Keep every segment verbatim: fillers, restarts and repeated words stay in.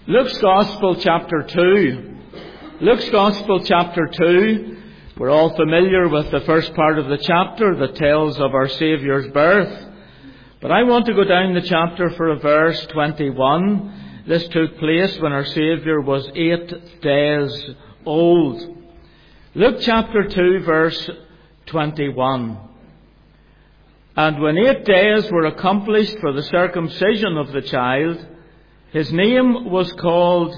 Luke's Gospel chapter two. Luke's Gospel chapter two. We're all familiar with the first part of the chapter that tells of our Saviour's birth. But I want to go down the chapter for a verse twenty-one. This took place when our Saviour was eight days old. Luke chapter two verse twenty-one. And when eight days were accomplished for the circumcision of the child, his name was called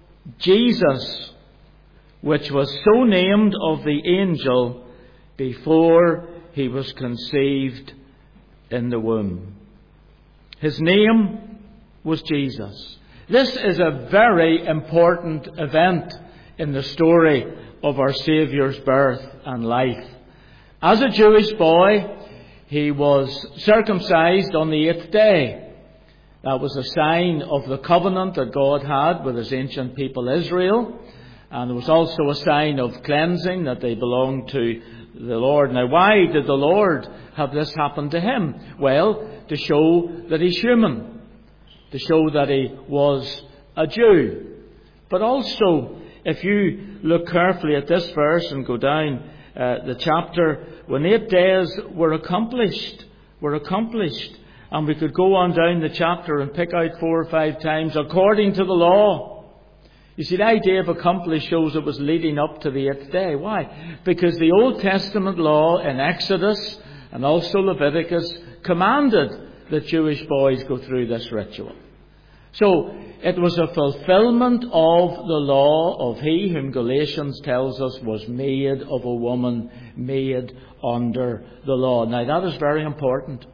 Jesus, which was so named of the angel before he was conceived in the womb. His name was Jesus. This is a very important event in the story of our Saviour's birth and life. As a Jewish boy, he was circumcised on the eighth day. That was a sign of the covenant that God had with his ancient people Israel. And it was also a sign of cleansing that they belonged to the Lord. Now, why did the Lord have this happen to him? Well, to show that he's human. To show that he was a Jew. But also, if you look carefully at this verse and go down uh, the chapter, when eight days were accomplished, were accomplished, and we could go on down the chapter and pick out four or five times, according to the law. You see, the idea of accomplished shows it was leading up to the eighth day. Why? Because the Old Testament law in Exodus and also Leviticus commanded that Jewish boys go through this ritual. So, it was a fulfillment of the law of he whom Galatians tells us was made of a woman, made under the law. Now, that is very important.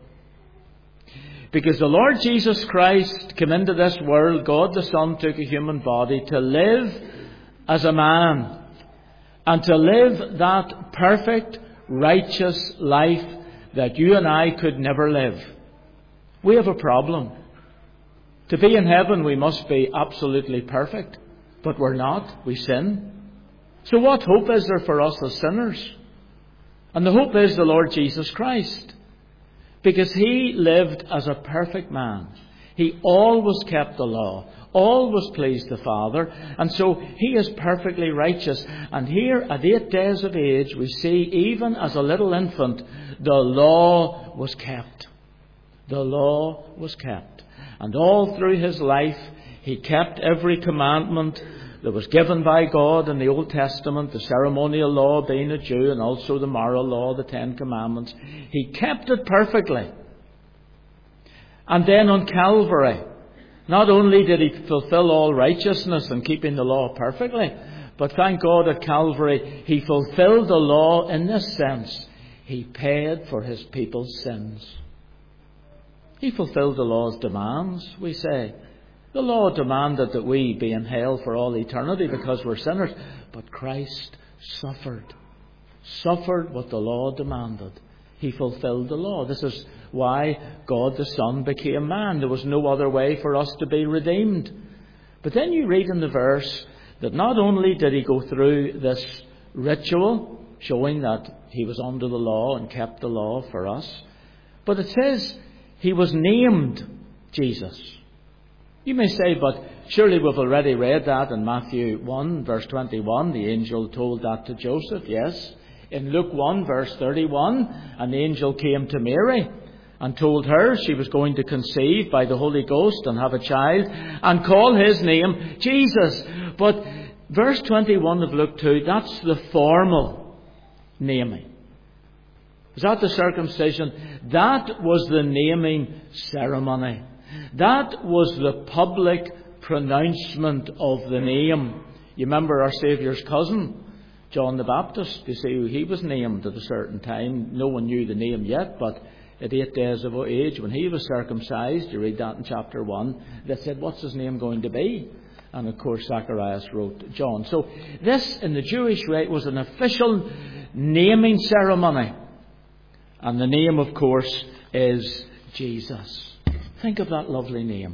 Because the Lord Jesus Christ came into this world, God the Son took a human body to live as a man and to live that perfect, righteous life that you and I could never live. We have a problem. To be in heaven, we must be absolutely perfect, but we're not. We sin. So what hope is there for us as sinners? And the hope is the Lord Jesus Christ. Because he lived as a perfect man. He always kept the law, always pleased the Father, and so he is perfectly righteous. And here at eight days of age, we see even as a little infant, the law was kept. The law was kept. And all through his life, he kept every commandment that was given by God in the Old Testament, the ceremonial law being a Jew, and also the moral law, the Ten Commandments. He kept it perfectly. And then on Calvary, not only did he fulfill all righteousness in keeping the law perfectly, but thank God at Calvary, he fulfilled the law in this sense. He paid for his people's sins. He fulfilled the law's demands, we say. The law demanded that we be in hell for all eternity because we're sinners. But Christ suffered. Suffered what the law demanded. He fulfilled the law. This is why God the Son became man. There was no other way for us to be redeemed. But then you read in the verse that not only did he go through this ritual, showing that he was under the law and kept the law for us, but it says he was named Jesus. You may say, but surely we've already read that in Matthew one, verse twenty-one. The angel told that to Joseph, yes. In Luke one, verse thirty-one, an angel came to Mary and told her she was going to conceive by the Holy Ghost and have a child and call his name Jesus. But verse twenty-one of Luke two, that's the formal naming. Was that the circumcision? That was the naming ceremony. That was the public pronouncement of the name. You remember our Saviour's cousin, John the Baptist. You see, he was named at a certain time. No one knew the name yet, but at eight days of age, when he was circumcised, you read that in chapter one, they said, what's his name going to be? And of course, Zacharias wrote John. So this, in the Jewish rite, was an official naming ceremony. And the name, of course, is Jesus. Think of that lovely name.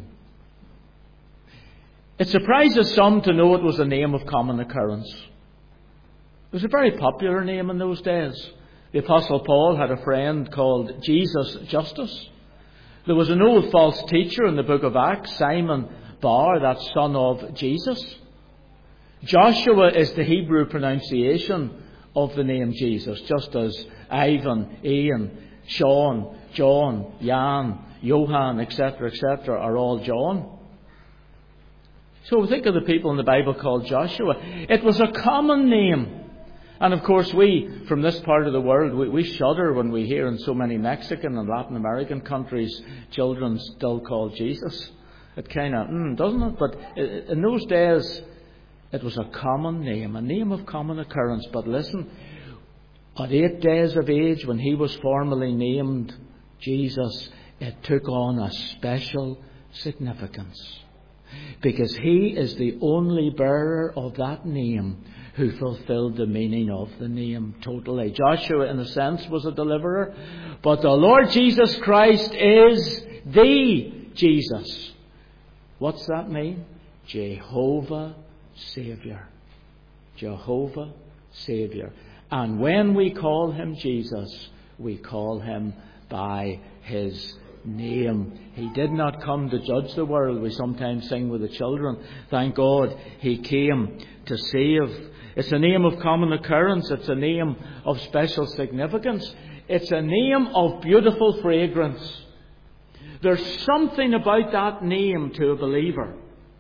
It surprises some to know it was a name of common occurrence. It was a very popular name in those days. The Apostle Paul had a friend called Jesus Justus. There was an old false teacher in the book of Acts, Simon Bar, that son of Jesus. Joshua is the Hebrew pronunciation of the name Jesus, just as Ivan, Ian, Sean, John, Jan, Johann, et cetera, et cetera are all John. So think of the people in the Bible called Joshua. It was a common name. And of course we, from this part of the world, we, we shudder when we hear in so many Mexican and Latin American countries children still called Jesus. It kind of, mm, doesn't it? But in those days, it was a common name, a name of common occurrence. But listen, at eight days of age, when he was formally named Jesus, it took on a special significance. Because he is the only bearer of that name who fulfilled the meaning of the name totally. Joshua, in a sense, was a deliverer, but the Lord Jesus Christ is the Jesus. What's that mean? Jehovah Saviour. Jehovah Saviour. And when we call him Jesus, we call him by his name. He did not come to judge the world. We sometimes sing with the children. Thank God he came to save. It's a name of common occurrence. It's a name of special significance. It's a name of beautiful fragrance. There's something about that name to a believer.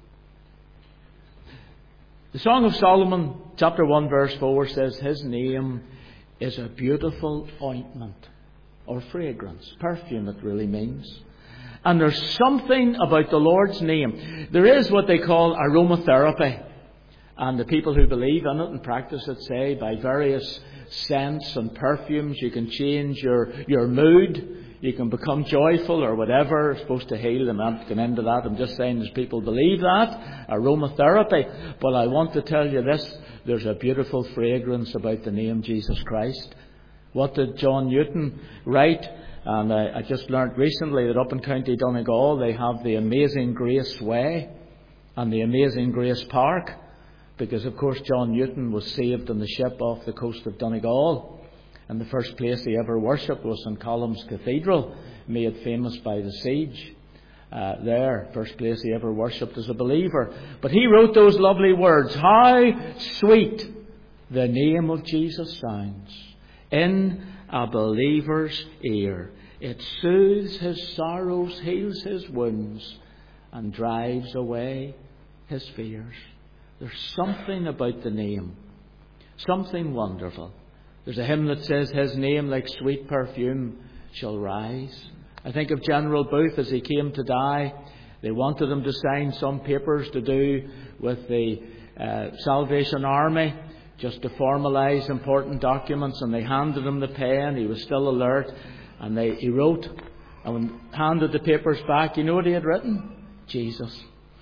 The Song of Solomon, chapter one, verse four says, his name is a beautiful ointment, or fragrance, perfume it really means. And there's something about the Lord's name. There is what they call aromatherapy. And the people who believe in it and practice it say by various scents and perfumes you can change your, your mood. You can become joyful or whatever. It's supposed to heal. I'm not going into that. I'm just saying there's people believe that. Aromatherapy. But I want to tell you this. There's a beautiful fragrance about the name Jesus Christ. What did John Newton write? And I, I just learnt recently that up in County Donegal they have the Amazing Grace Way and the Amazing Grace Park. Because, of course, John Newton was saved on the ship off the coast of Donegal. And the first place he ever worshipped was St Colum's Cathedral, made famous by the siege. Uh, there, first place he ever worshipped as a believer. But he wrote those lovely words, how sweet the name of Jesus sounds in a believer's ear. It soothes his sorrows, heals his wounds, and drives away his fears. There's something about the name, something wonderful. There's a hymn that says, his name like sweet perfume shall rise. I think of General Booth as he came to die. They wanted him to sign some papers to do with the uh, Salvation Army, just to formalise important documents, and they handed him the pen. He was still alert, and they, he wrote, and when handed the papers back, you know what he had written? Jesus.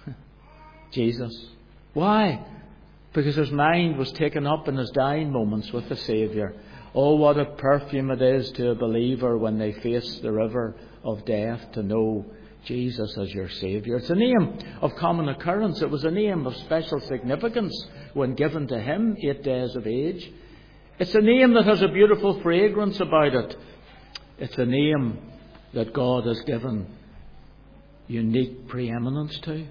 Jesus. Why? Because his mind was taken up in his dying moments with the Saviour. Oh, what a perfume it is to a believer when they face the river of death to know Jesus as your Saviour. It's a name of common occurrence. It was a name of special significance when given to him, eight days of age. It's a name that has a beautiful fragrance about it. It's a name that God has given unique preeminence to.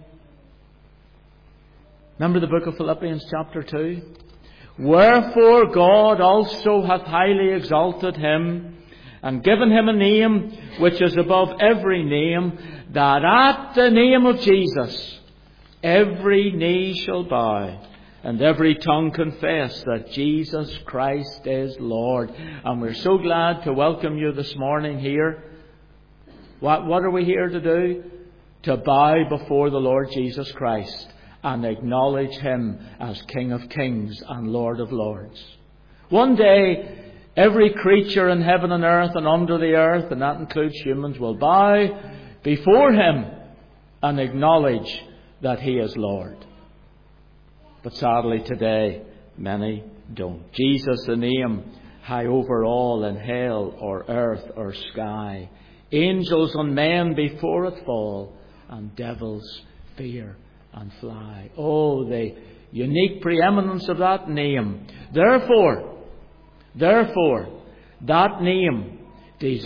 Remember the book of Philippians chapter two? Wherefore God also hath highly exalted him, and given him a name which is above every name, that at the name of Jesus every knee shall bow, and every tongue confess that Jesus Christ is Lord. And we're so glad to welcome you this morning here. What, what are we here to do? To bow before the Lord Jesus Christ and acknowledge him as King of Kings and Lord of Lords. One day, every creature in heaven and earth and under the earth, and that includes humans, will bow before him and acknowledge that he is Lord. But sadly today, many don't. Jesus, the name high over all in hell or earth or sky. Angels and men before it fall, and devils fear and fly. Oh, the unique preeminence of that name. Therefore, therefore, that name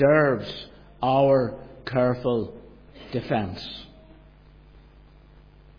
deserves our careful defence.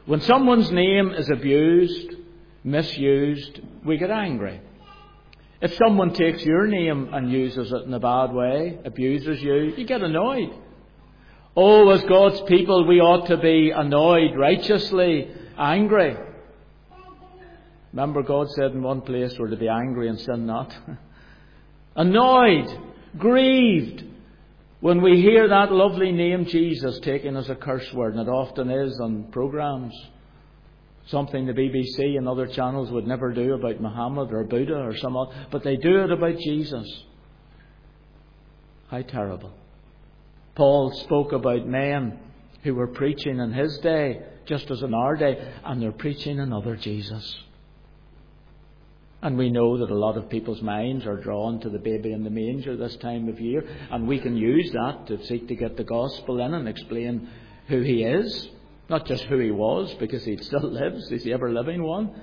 When someone's name is abused, misused, we get angry. If someone takes your name and uses it in a bad way, abuses you, you get annoyed. Oh, as God's people, we ought to be annoyed, righteously angry. Remember, God said in one place we're to be angry and sin not. Annoyed, grieved, when we hear that lovely name Jesus taken as a curse word, and it often is on programmes. Something the B B C and other channels would never do about Muhammad or Buddha or some other, but they do it about Jesus. How terrible. Paul spoke about men who were preaching in his day, just as in our day, and they're preaching another Jesus. And we know that a lot of people's minds are drawn to the baby in the manger this time of year, and we can use that to seek to get the gospel in and explain who he is. Not just who he was, because he still lives, he's the ever-living one.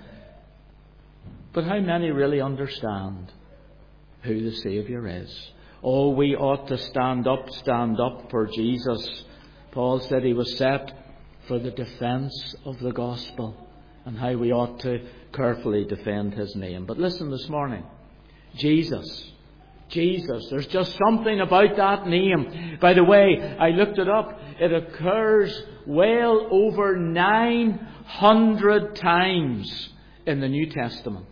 But how many really understand who the Saviour is? Oh, we ought to stand up, stand up for Jesus. Paul said he was set for the defence of the gospel, and how we ought to carefully defend his name. But listen this morning, Jesus, Jesus, there's just something about that name. By the way, I looked it up. It occurs well over nine hundred times in the New Testament.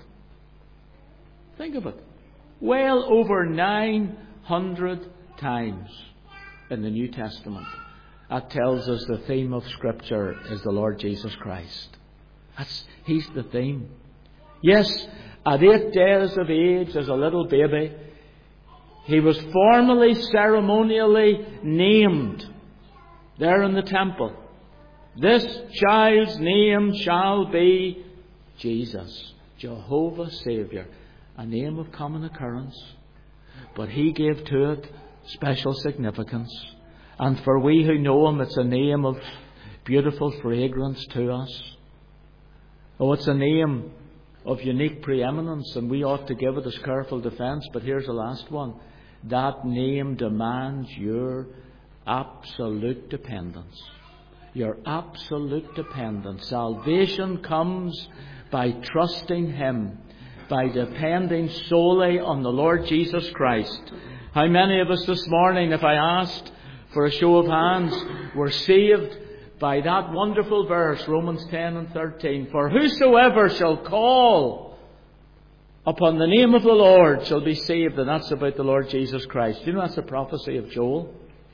Think of it. Well over nine hundred times in the New Testament. That tells us the theme of Scripture is the Lord Jesus Christ. That's, he's the theme. Yes, at eight days of age, as a little baby, he was formally, ceremonially named there in the temple. This child's name shall be Jesus, Jehovah Saviour, a name of common occurrence. But he gave to it special significance. And for we who know him, it's a name of beautiful fragrance to us. Oh, it's a name of unique preeminence, and we ought to give it as careful defence. But here's the last one. That name demands your absolute dependence. Your absolute dependence. Salvation comes by trusting him, by depending solely on the Lord Jesus Christ. How many of us this morning, if I asked for a show of hands, were saved by that wonderful verse, Romans ten and thirteen? For whosoever shall call upon the name of the Lord shall be saved. And that's about the Lord Jesus Christ. You know, that's a prophecy of Joel.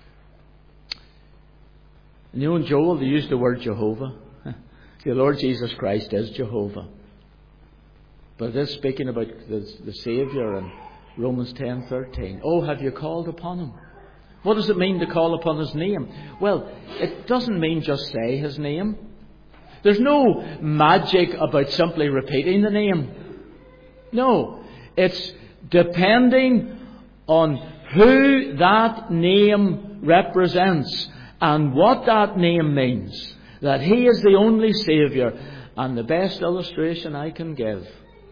And you know, in Joel they used the word Jehovah. The Lord Jesus Christ is Jehovah. But it is speaking about the, the Saviour in Romans ten thirteen. Oh, have you called upon him? What does it mean to call upon his name? Well, it doesn't mean just say his name. There's no magic about simply repeating the name. No, it's depending on who that name represents and what that name means. That he is the only Saviour. And the best illustration I can give.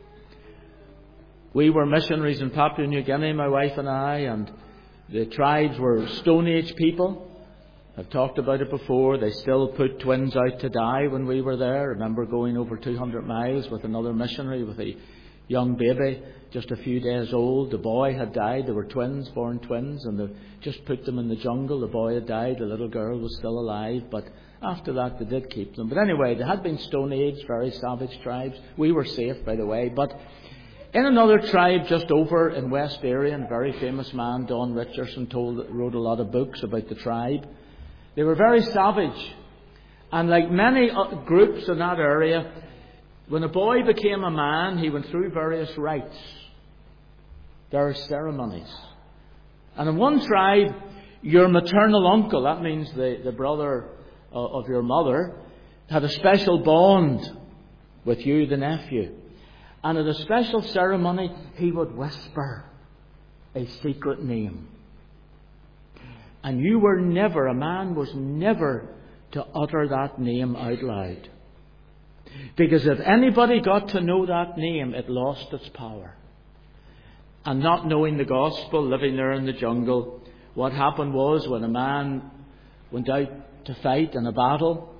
We were missionaries in Papua New Guinea, my wife and I, and the tribes were Stone Age people. I've talked about it before. They still put twins out to die when we were there. I remember going over two hundred miles with another missionary with a young baby, just a few days old. The boy had died. They were twins, born twins, and they just put them in the jungle. The boy had died. The little girl was still alive. But after that, they did keep them. But anyway, they had been Stone Age, very savage tribes. We were safe, by the way. But in another tribe just over in West Area, a very famous man, Don Richardson, told, wrote a lot of books about the tribe. They were very savage. And like many groups in that area, when a boy became a man, he went through various rites. There are ceremonies. And in one tribe, your maternal uncle, that means the, the brother of your mother, had a special bond with you, the nephew. And at a special ceremony, he would whisper a secret name. And you were never, a man was never to utter that name out loud. Because if anybody got to know that name, it lost its power. And not knowing the gospel, living there in the jungle, what happened was when a man went out to fight in a battle,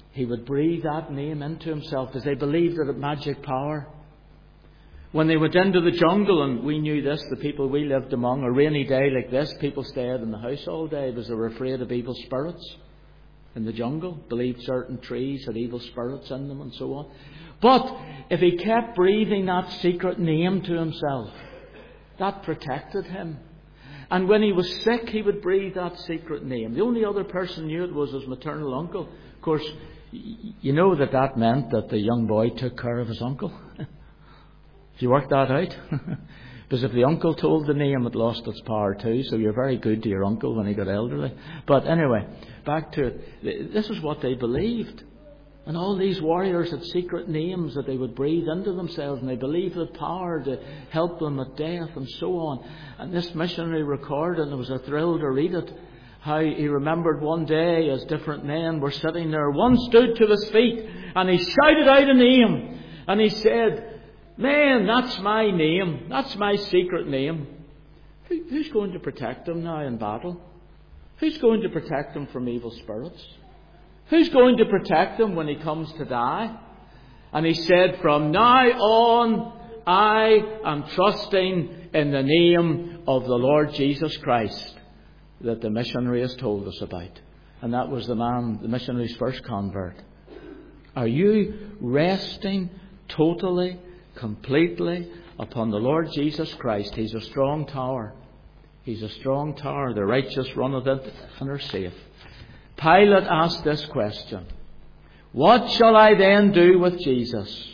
he would breathe that name into himself because they believed it had magic power. When they went into the jungle, and we knew this, the people we lived among, a rainy day like this, people stayed in the house all day because they were afraid of evil spirits in the jungle. Believed certain trees had evil spirits in them and so on. But if he kept breathing that secret name to himself, that protected him. And when he was sick, he would breathe that secret name. The only other person who knew it was his maternal uncle. Of course, you know that that meant that the young boy took care of his uncle. Have you worked that out? Because if the uncle told the name, it lost its power too. So you're very good to your uncle when he got elderly. But anyway, back to it. This is what they believed. And all these warriors had secret names that they would breathe into themselves, and they believed the power to help them at death and so on. And this missionary recorded, and it was a thrill to read it, how he remembered one day as different men were sitting there. One stood to his feet and he shouted out a name, and he said, "Man, that's my name. That's my secret name. Who, who's going to protect him now in battle? Who's going to protect him from evil spirits? Who's going to protect him when he comes to die?" And he said, "From now on, I am trusting in the name of the Lord Jesus Christ," that the missionary has told us about. And that was the man, the missionary's first convert. Are you resting totally, completely upon the Lord Jesus Christ? He's a strong tower. He's a strong tower. The righteous runneth in and are safe. Pilate asked this question: "What shall I then do with Jesus?"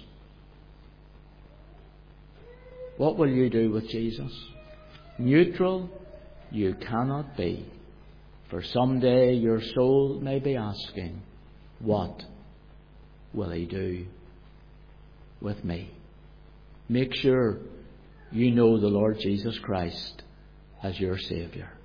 What will you do with Jesus? Neutral you cannot be. For someday your soul may be asking, what will he do with me? Make sure you know the Lord Jesus Christ as your Saviour.